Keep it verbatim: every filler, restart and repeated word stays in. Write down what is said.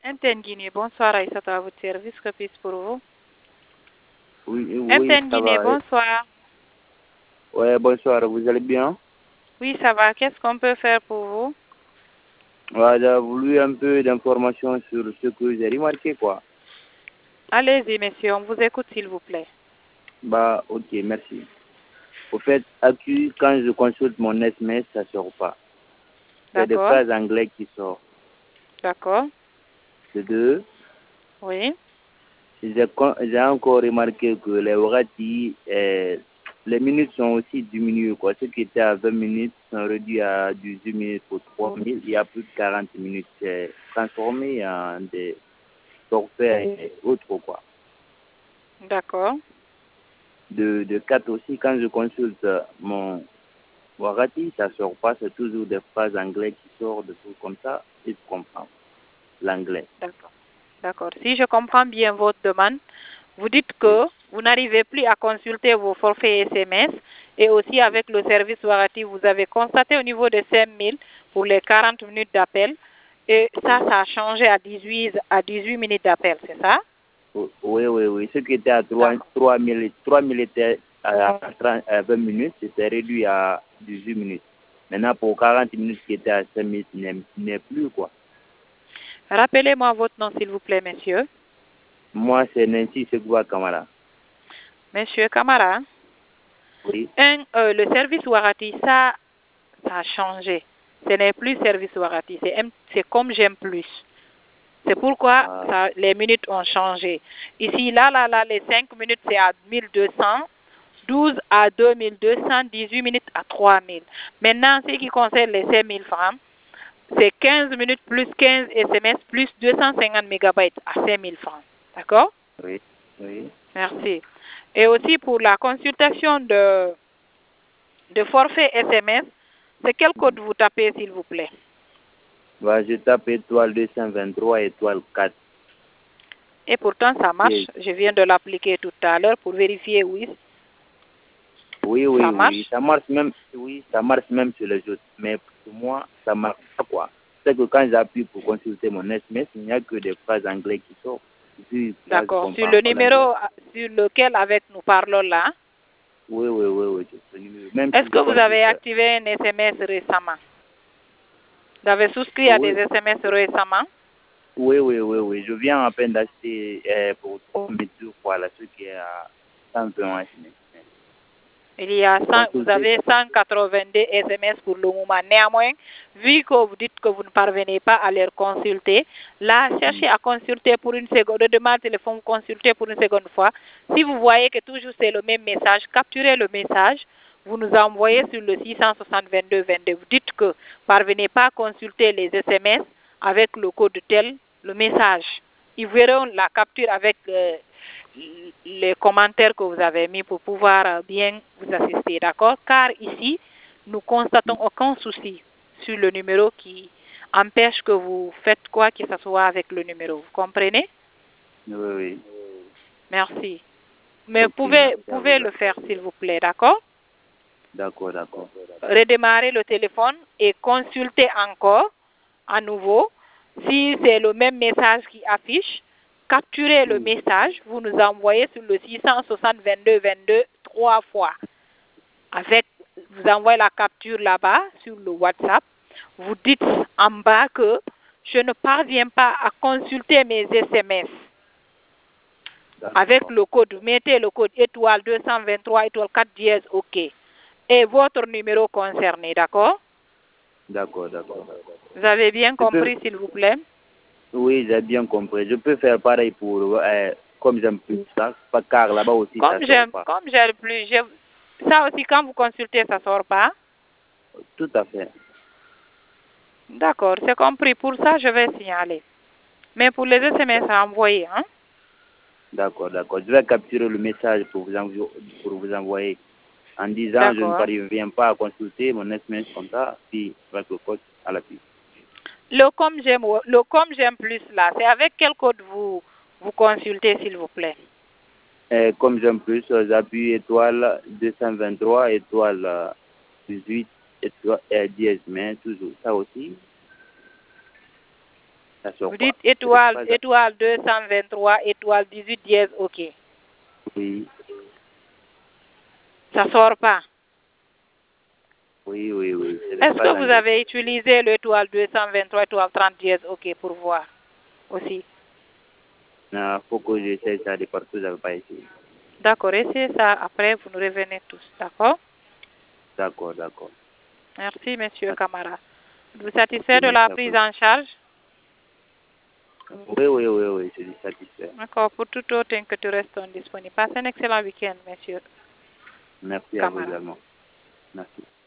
M T N Guinée, bonsoir Aïssata, à votre service, que puis-je pour vous? Oui, oui, M T N ça Guinée, va. bonsoir. Ouais, bonsoir, vous allez bien? Oui, ça va. Qu'est-ce qu'on peut faire pour vous? Ouais, j'ai voulu un peu d'informations sur ce que j'ai remarqué, quoi. Allez-y, monsieur, on vous écoute, s'il vous plaît. Bah, ok, merci. Au fait, accu, quand je consulte mon S M S, ça ne sort pas. Il y a des D'accord. phrases anglaises qui sortent. D'accord. De deux, Oui. j'ai con- j'ai encore remarqué que les Wagati, euh, les minutes sont aussi diminuées, quoi. Ceux qui étaient à vingt minutes sont réduits à dix-huit minutes pour trois mille. Il y a plus de quarante minutes. C'est transformé en des forfaits et autres, quoi. D'accord. De, de quatre aussi, quand je consulte mon Wagati, ça ne sort pas, c'est toujours des phrases anglaises qui sortent, des trucs comme ça, et je comprends l'anglais. D'accord. D'accord. Si je comprends bien votre demande, vous dites que vous n'arrivez plus à consulter vos forfaits S M S et aussi avec le service Warati, vous avez constaté au niveau de cinq mille pour les quarante minutes d'appel et ça, ça a changé à dix-huit, à dix-huit minutes d'appel, c'est ça? Oui, oui, oui. Ce qui était à trois mille, trois mille était à, trente, à vingt minutes, c'était réduit à dix-huit minutes. Maintenant, pour quarante minutes qui étaient à cinq minutes, il n'est plus, quoi. Rappelez-moi votre nom, s'il vous plaît, monsieur. Moi, c'est Nancy Segouba Kamara. Monsieur Kamara, Oui. un, euh, le service Warati, ça, ça a changé. Ce n'est plus service Warati, c'est comme j'aime plus. C'est pourquoi Ah. ça, les minutes ont changé. Ici, là, là, là, les cinq minutes, c'est à mille deux cents, douze à deux mille deux cents, dix-huit minutes à trois mille. Maintenant, ce qui concerne les cinq mille francs, c'est quinze minutes plus quinze S M S plus deux cent cinquante mégabytes à cinq mille francs. D'accord? Oui, oui. Merci. Et aussi pour la consultation de, de forfait S M S, c'est quel code vous tapez, s'il vous plaît? Bah, je tape étoile deux cent vingt-trois, étoile quatre. Et pourtant, ça marche. Oui. Je viens de l'appliquer tout à l'heure pour vérifier, oui. Oui, oui, Ça oui. marche? Ça marche même, oui, ça marche même sur les autres. Mais pour moi, ça marche pas, quoi. C'est que quand j'appuie pour consulter mon S M S, il n'y a que des phrases anglaises qui sortent. D'accord. Sur le numéro sur lequel avec nous parlons là? Oui, oui, oui, oui. Est-ce que vous avez activé un S M S récemment? Vous avez souscrit à oui. des S M S récemment? Oui, oui, oui, oui. Je viens à peine d'acheter euh, pour trois mesures, voilà, ce qui est à cent vingt S M S. Il y a cent, vous avez cent quatre-vingt-deux S M S pour le moment. Néanmoins, vu que vous dites que vous ne parvenez pas à les consulter, là, cherchez à consulter pour une seconde, demandez le téléphone, vous consultez pour une seconde fois. Si vous voyez que toujours c'est le même message, capturez le message, vous nous envoyez sur le six cent soixante vingt-deux vingt-deux. Vous dites que vous ne parvenez pas à consulter les S M S avec le code tel, le message. Ils verront la capture avec euh, les commentaires que vous avez mis pour pouvoir bien vous assister, d'accord? Car ici, nous constatons aucun souci sur le numéro qui empêche que vous faites quoi que ce soit avec le numéro. Vous comprenez? Oui, oui. Merci. Mais Okay, vous pouvez, pouvez le faire, s'il vous plaît, d'accord? D'accord, d'accord. Redémarrer le téléphone et consulter encore à nouveau. Si c'est le même message qui affiche, capturez le message, vous nous envoyez sur le six cent soixante vingt-deux vingt-deux trois fois. Avec, vous envoyez la capture là-bas sur le WhatsApp. Vous dites en bas que je ne parviens pas à consulter mes S M S. Avec le code, mettez le code étoile deux cent vingt-trois, étoile quatre dièse, OK. Et votre numéro concerné, d'accord? D'accord, d'accord. Vous avez bien compris, s'il vous plaît? Oui, j'ai bien compris. Je peux faire pareil pour, euh, comme j'aime plus ça, car là-bas aussi, comme ça j'aime, sort pas. Comme j'aime plus, je, ça aussi, quand vous consultez, ça ne sort pas? Tout à fait. D'accord, c'est compris. Pour ça, je vais signaler. Mais pour les S M S à envoyer, hein? D'accord, d'accord. Je vais capturer le message pour vous, envoyer, pour vous envoyer en disant je ne parviens pas à consulter mon S M S comme ça, puis avec le code à l'appui. Le comme j'aime, le comme j'aime plus là, c'est avec quel code vous, vous consultez, s'il vous plaît? Et comme j'aime plus, j'appuie étoile deux cent vingt-trois, étoile dix-huit, étoile dièse, mais toujours ça aussi. Ça sort Vous pas. dites étoile, Pas- étoile deux cent vingt-trois, étoile dix-huit dièse, ok. Oui, Ça sort pas. oui, oui, oui. Ce n'est Est-ce pas que vous engagé. avez utilisé l'étoile deux cent vingt-trois, étoile trente dièse, ok, pour voir aussi? Il faut que j'essaie ça de partout, je n'avais pas essayé. D'accord, essayez ça. Après, vous nous revenez tous. D'accord? D'accord, d'accord. Merci, monsieur Merci. Camara. Vous satisfait de la Merci à prise vous. en charge? Oui, oui, oui, oui, je suis satisfait. D'accord, pour tout autre inquiétude, restons disponibles. Passez un excellent week-end, monsieur Merci à vous Camara. également. Merci.